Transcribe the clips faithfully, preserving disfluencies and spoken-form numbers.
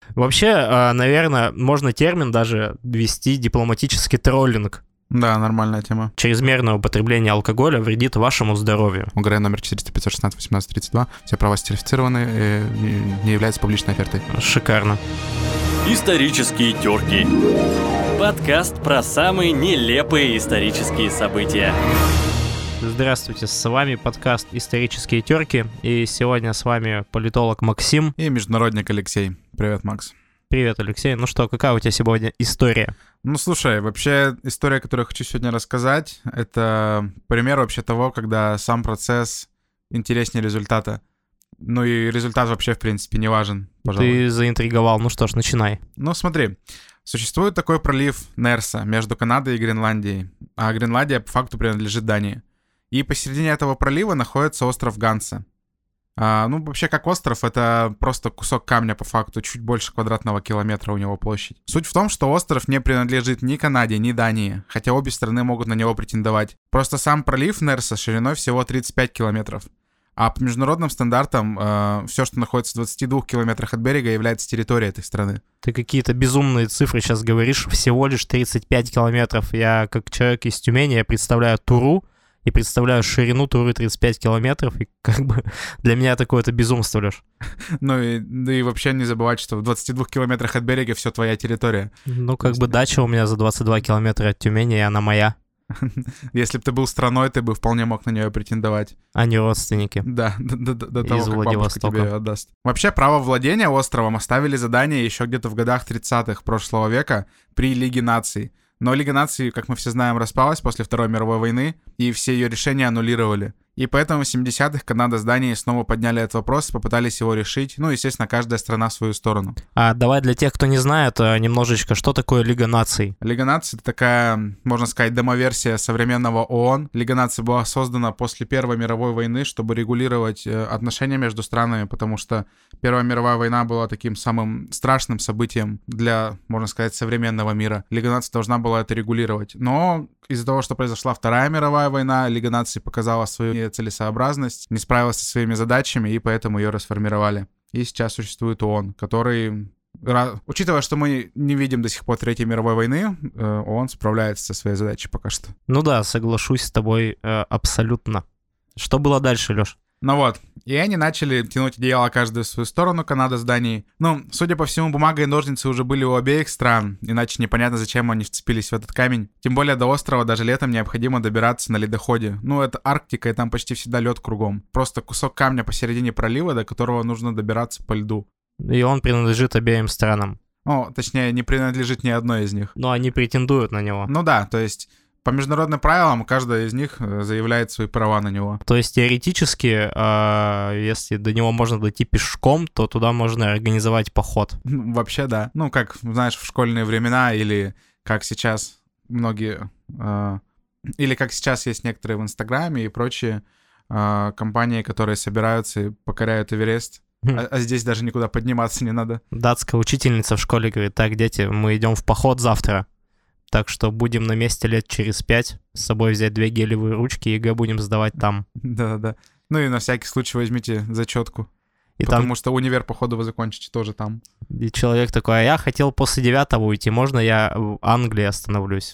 Вообще, наверное, можно термин даже ввести дипломатический троллинг. Да, нормальная тема. Чрезмерное употребление алкоголя вредит вашему здоровью. УГРН номер четыреста пятьсот шестнадцать восемнадцать тридцать два. Все права сертифицированы и не являются публичной офертой. Шикарно. Исторические терки. Подкаст про самые нелепые исторические события. Здравствуйте, с вами подкаст «Исторические терки», и сегодня с вами политолог Максим. И международник Алексей. Привет, Макс. Привет, Алексей. Ну что, какая у тебя сегодня история? Ну, слушай, вообще история, которую я хочу сегодня рассказать, это пример вообще того, когда сам процесс интереснее результата. Ну и результат вообще, в принципе, не важен, пожалуй. Ты заинтриговал. Ну что ж, начинай. Ну, смотри. Существует такой пролив Нерса между Канадой и Гренландией, а Гренландия по факту принадлежит Дании. И посередине этого пролива находится остров Гансе. А, ну, вообще, как остров, это просто кусок камня, по факту, чуть больше квадратного километра у него площадь. Суть в том, что остров не принадлежит ни Канаде, ни Дании, хотя обе страны могут на него претендовать. Просто сам пролив Нерса шириной всего тридцать пять километров. А по международным стандартам э, все, что находится в двадцати двух километрах от берега, является территорией этой страны. Ты какие-то безумные цифры сейчас говоришь, всего лишь тридцать пять километров. Я, как человек из Тюмени, я представляю Туру, и представляю ширину Туры тридцать пять километров, и как бы для меня такое это безумство, Лёш. Ну и, да и вообще не забывать, что в двадцати двух километрах от берега все твоя территория. Ну как бы дача у меня за двадцать два километра от Тюмени, и она моя. Если бы ты был страной, ты бы вполне мог на нее претендовать. А не родственники. Да, до, до, до того, из как бабушка тебе ее отдаст. Вообще, право владения островом оставили за Данией еще где-то в годах тридцатых прошлого века при Лиге наций. Но Лига наций, как мы все знаем, распалась после Второй мировой войны, и все ее решения аннулировали. И поэтому в семидесятых Канада с Данией снова подняли этот вопрос, попытались его решить. Ну, естественно, каждая страна в свою сторону. А давай для тех, кто не знает, немножечко, что такое Лига наций? Лига наций — это такая, можно сказать, демоверсия современного ООН. Лига наций была создана после Первой мировой войны, чтобы регулировать отношения между странами, потому что Первая мировая война была таким самым страшным событием для, можно сказать, современного мира. Лига наций должна была это регулировать. Но из-за того, что произошла Вторая мировая война, Лига наций показала свою целесообразность, не справилась со своими задачами, и поэтому ее расформировали. И сейчас существует ООН, который, учитывая, что мы не видим до сих пор Третьей мировой войны, ООН справляется со своей задачей пока что. Ну да, соглашусь с тобой э, абсолютно. Что было дальше, Лёш? Ну вот, и они начали тянуть одеяло каждую в свою сторону, Канада с Данией. Ну, судя по всему, бумага и ножницы уже были у обеих стран, иначе непонятно, зачем они вцепились в этот камень. Тем более до острова даже летом необходимо добираться на ледоходе. Ну, это Арктика, и там почти всегда лед кругом. Просто кусок камня посередине пролива, до которого нужно добираться по льду. И он принадлежит обеим странам. Ну, точнее, не принадлежит ни одной из них. Но они претендуют на него. Ну да, то есть... По международным правилам каждая из них заявляет свои права на него. То есть теоретически, э, если до него можно дойти пешком, то туда можно организовать поход. Вообще да. Ну, как, знаешь, в школьные времена или как сейчас многие... Э, или как сейчас есть некоторые в Инстаграме и прочие э, компании, которые собираются и покоряют Эверест. А, а здесь даже никуда подниматься не надо. Датская учительница в школе говорит: так, дети, мы идем в поход завтра. Так что будем на месте лет через пять, с собой взять две гелевые ручки, ЕГЭ будем сдавать там. Да-да-да. Ну и на всякий случай возьмите зачетку. И потому там... что универ, походу, вы закончите тоже там. И человек такой: а я хотел после девятого уйти, можно я в Англии остановлюсь?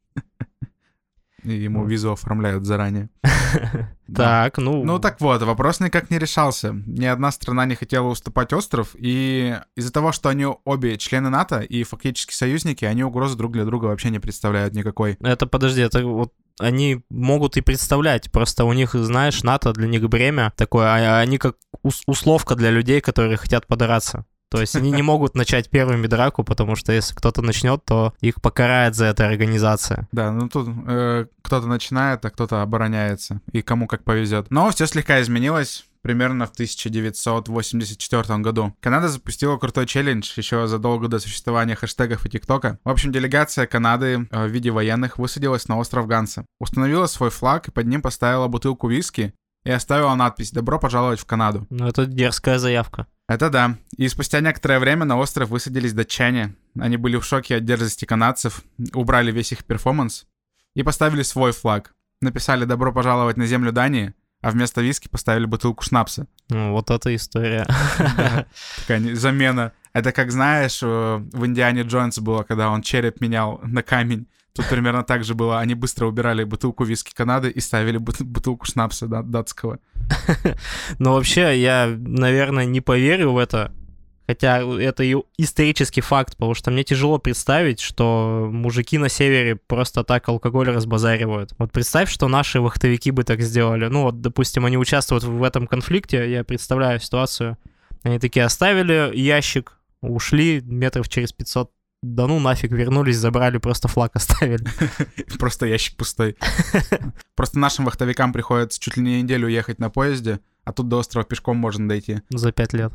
И ему визу оформляют заранее. Так, ну... Ну так вот, вопрос никак не решался. Ни одна страна не хотела уступать остров, и из-за того, что они обе члены НАТО и фактически союзники, они угрозы друг для друга вообще не представляют никакой. Это, подожди, это вот они могут и представлять, просто у них, знаешь, НАТО для них бремя такое, а они как условка для людей, которые хотят подраться. То есть они не могут начать первыми драку, потому что если кто-то начнет, то их покарает за это организация. Да, ну тут э, кто-то начинает, а кто-то обороняется, и кому как повезет. Но все слегка изменилось примерно в тысяча девятьсот восемьдесят четвёртом году. Канада запустила крутой челлендж еще задолго до существования хэштегов и ТикТока. В общем, делегация Канады э, в виде военных высадилась на остров Гансе, установила свой флаг и под ним поставила бутылку виски и оставила надпись «Добро пожаловать в Канаду». Ну, это дерзкая заявка. Это да. И спустя некоторое время на остров высадились датчане. Они были в шоке от дерзости канадцев, убрали весь их перформанс и поставили свой флаг. Написали «Добро пожаловать на землю Дании», а вместо виски поставили бутылку шнапса. Ну, вот эта история. Такая замена. Это как, знаешь, в «Индиане Джонс» было, когда он череп менял на камень. Тут примерно так же было. Они быстро убирали бутылку виски Канады и ставили бутылку шнапса датского. Но вообще, я, наверное, не поверю в это. Хотя это и исторический факт, потому что мне тяжело представить, что мужики на севере просто так алкоголь разбазаривают. Вот представь, что наши вахтовики бы так сделали. Ну вот, допустим, они участвуют в этом конфликте, я представляю ситуацию. Они такие оставили ящик, ушли метров через пятьсот. Да ну нафиг, вернулись, забрали, просто флаг оставили. Просто ящик пустой. Просто нашим вахтовикам приходится чуть ли не неделю ехать на поезде, а тут до острова пешком можно дойти. За пять лет.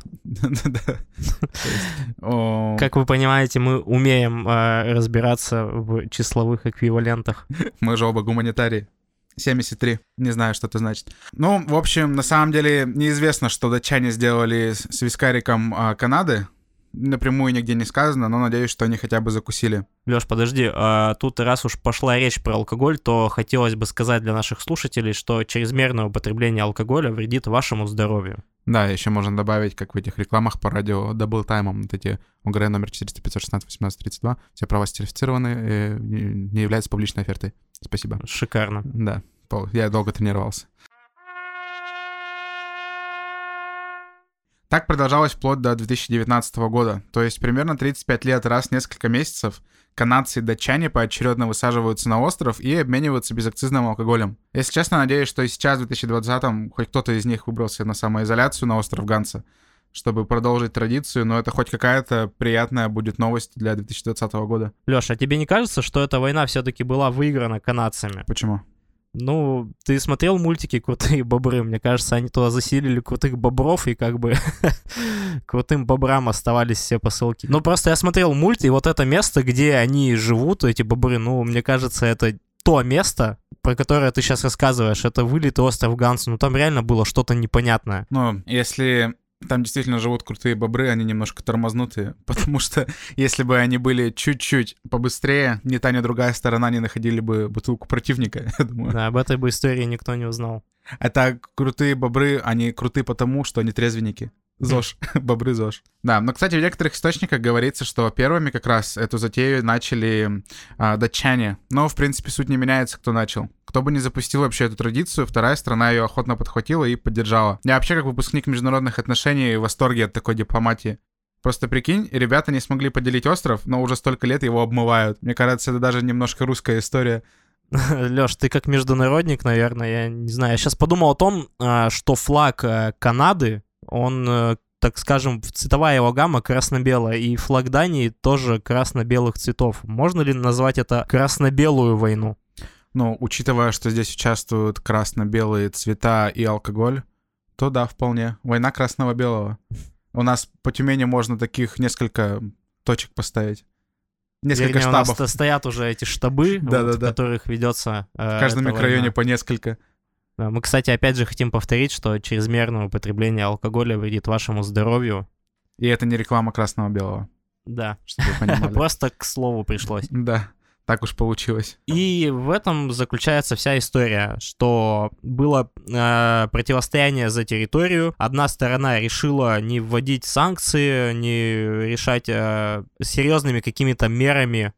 Как вы понимаете, мы умеем разбираться в числовых эквивалентах. Мы же оба гуманитарии. семьдесят три. Не знаю, что это значит. Ну, в общем, на самом деле неизвестно, что датчане сделали с вискариком Канады. Напрямую нигде не сказано, но надеюсь, что они хотя бы закусили. Лёш, подожди, а тут раз уж пошла речь про алкоголь, то хотелось бы сказать для наших слушателей, что чрезмерное употребление алкоголя вредит вашему здоровью. Да, еще можно добавить, как в этих рекламах по радио даблтаймам, вот эти ОГРН номер четыреста пятьсот шестнадцать восемнадцать тридцать два, все права сертифицированы, не являются публичной офертой. Спасибо. Шикарно. Да, я долго тренировался. Так продолжалось вплоть до две тысячи девятнадцатого года, то есть примерно тридцать пять лет раз в несколько месяцев канадцы и датчане поочередно высаживаются на остров и обмениваются безакцизным алкоголем. Если честно, надеюсь, что и сейчас, в две тысячи двадцатом, хоть кто-то из них выбрался на самоизоляцию на остров Ганса, чтобы продолжить традицию, но это хоть какая-то приятная будет новость для две тысячи двадцатого года. Лёша, а тебе не кажется, что эта война все-таки была выиграна канадцами? Почему? Ну, ты смотрел мультики «Крутые бобры»? Мне кажется, они туда заселили крутых бобров, и как бы крутым бобрам оставались все посылки. Ну, просто я смотрел мульт, и вот это место, где они живут, эти бобры, ну, мне кажется, это то место, про которое ты сейчас рассказываешь. Это вылитый остров Ганс. Ну, там реально было что-то непонятное. Ну, если... Там действительно живут крутые бобры, они немножко тормознутые, потому что если бы они были чуть-чуть побыстрее, ни та, ни другая сторона не находили бы бутылку противника, я думаю. Да, об этой бы истории никто не узнал. Это крутые бобры, они круты потому, что они трезвенники. ЗОЖ, бобры ЗОЖ. Да, но, кстати, в некоторых источниках говорится, что первыми как раз эту затею начали а, датчане. Но, в принципе, суть не меняется, кто начал. Кто бы не запустил вообще эту традицию, вторая страна ее охотно подхватила и поддержала. Я вообще, как выпускник международных отношений, в восторге от такой дипломатии. Просто прикинь, ребята не смогли поделить остров, но уже столько лет его обмывают. Мне кажется, это даже немножко русская история. Лёш, ты как международник, наверное, я не знаю. Я сейчас подумал о том, что флаг Канады, он, так скажем, цветовая его гамма красно-белая, и флаг Дании тоже красно-белых цветов. Можно ли назвать это красно-белую войну? Ну, учитывая, что здесь участвуют красно-белые цвета и алкоголь, то да, вполне. Война красного-белого. У нас по Тюмени можно таких несколько точек поставить. Несколько Вернее, штабов. У нас стоят уже эти штабы, да, вот, да, да. в которых ведется э, в каждом микрорайоне по несколько. Мы, кстати, опять же хотим повторить, что чрезмерное употребление алкоголя вредит вашему здоровью. И это не реклама красного-белого. Да. Чтобы вы понимали. Просто к слову пришлось. Да, так уж получилось. И в этом заключается вся история, что было э, противостояние за территорию. Одна сторона решила не вводить санкции, не решать э, серьезными какими-то мерами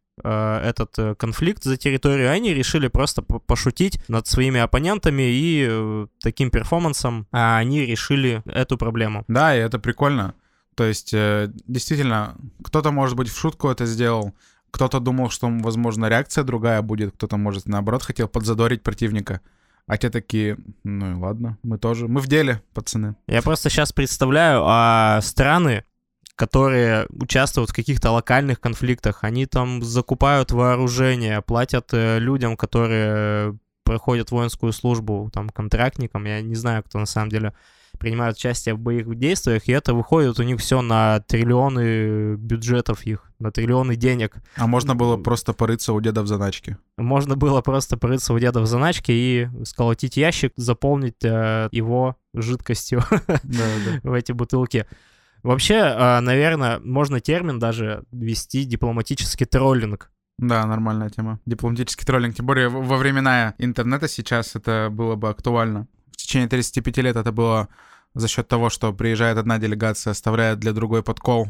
этот конфликт за территорию, они решили просто пошутить над своими оппонентами, и э, таким перформансом а они решили эту проблему. Да, и это прикольно. То есть, э, действительно, кто-то, может быть, в шутку это сделал, кто-то думал, что, возможно, реакция другая будет, кто-то, может, наоборот, хотел подзадорить противника. А те такие, ну и ладно, мы тоже, мы в деле, пацаны. Я просто сейчас представляю, а страны, которые участвуют в каких-то локальных конфликтах, они там закупают вооружение, платят э, людям, которые проходят воинскую службу, там, контрактникам, я не знаю, кто на самом деле принимает участие в боевых действиях, и это выходит у них все на триллионы бюджетов их, на триллионы денег. А можно было просто порыться у деда в заначке. Можно было просто порыться у деда в заначке и сколотить ящик, заполнить э, его жидкостью в эти бутылки. Вообще, наверное, можно термин даже ввести дипломатический троллинг. Да, нормальная тема. Дипломатический троллинг. Тем более во времена интернета сейчас это было бы актуально. В течение тридцати пяти лет это было за счет того, что приезжает одна делегация, оставляет для другой подкол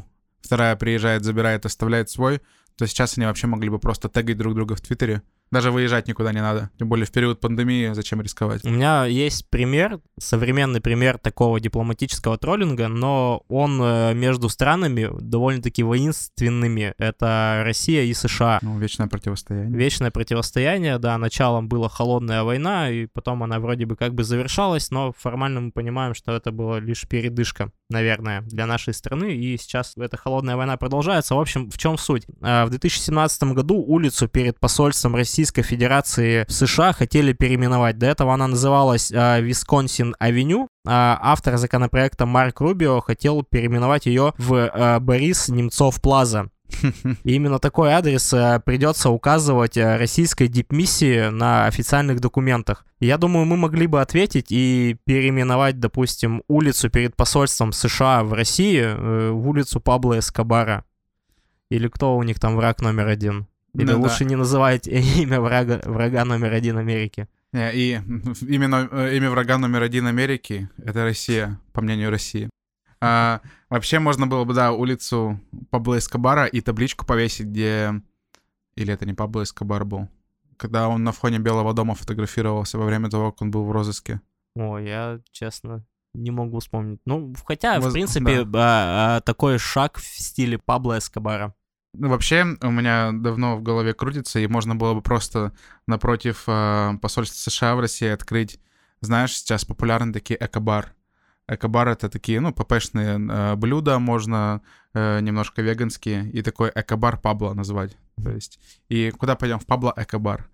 вторая приезжает, забирает, оставляет свой, то сейчас они вообще могли бы просто тегать друг друга в Твиттере. Даже выезжать никуда не надо. Тем более в период пандемии зачем рисковать? У меня есть пример, современный пример такого дипломатического троллинга, но он между странами довольно-таки воинственными. Это Россия и США. Ну, вечное противостояние. Вечное противостояние, да. Началом была холодная война, и потом она вроде бы как бы завершалась, но формально мы понимаем, что это была лишь передышка, наверное, для нашей страны, и сейчас эта холодная война продолжается. В общем, в чем суть? В две тысячи семнадцатом году улицу перед посольством Российской Федерации в США хотели переименовать. До этого она называлась Висконсин-авеню. Автор законопроекта Марк Рубио хотел переименовать ее в Борис Немцов-Плаза. И именно такой адрес придется указывать российской дипмиссии на официальных документах. Я думаю, мы могли бы ответить и переименовать, допустим, улицу перед посольством США в России в улицу Пабло Эскобара. Или кто у них там враг номер один? Или ну, лучше да. не называть имя врага, врага номер один Америки? И именно имя врага номер один Америки — это Россия, по мнению России. А, вообще можно было бы, да, улицу Пабло Эскобара и табличку повесить, где... Или это не Пабло Эскобар был? Когда он на фоне Белого дома фотографировался во время того, как он был в розыске. О, я, честно, не могу вспомнить. Ну, хотя, Воз... в принципе, да. а, а, такой шаг в стиле Пабло Эскобара. Ну, вообще, у меня давно в голове крутится, и можно было бы просто напротив э, посольства США в России открыть, знаешь, сейчас популярны такие эко-бар. Эко-бар — это такие, ну, ппшные э, блюда, можно э, немножко веганские, и такой эко-бар Пабло назвать. То есть, и куда пойдем? В Пабло эко-бар.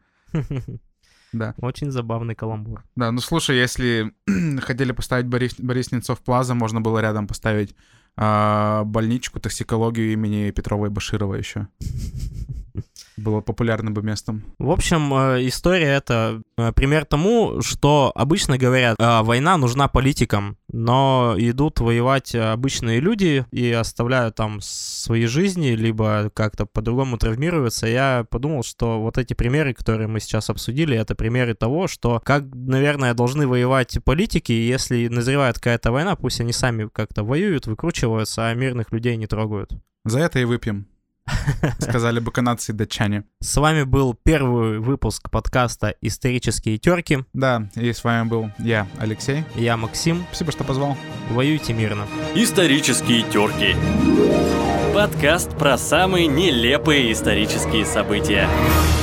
Да. Очень забавный каламбур. Да, ну слушай, если хотели поставить Борис, Борис Немцов-Плаза, можно было рядом поставить а, больничку, токсикологию имени Петрова и Баширова еще. Было популярным бы местом. В общем, история — это пример тому, что обычно говорят, война нужна политикам, но идут воевать обычные люди и оставляют там свои жизни, либо как-то по-другому травмируются. Я подумал, что вот эти примеры, которые мы сейчас обсудили, это примеры того, что как, наверное, должны воевать политики, и если назревает какая-то война, пусть они сами как-то воюют, выкручиваются, а мирных людей не трогают. За это и выпьем. Сказали бы канадцы и датчане. С вами был первый выпуск подкаста «Исторические терки». Да, и с вами был я, Алексей. Я, Максим. Спасибо, что позвал. Воюйте мирно. «Исторические терки». Подкаст про самые нелепые исторические события.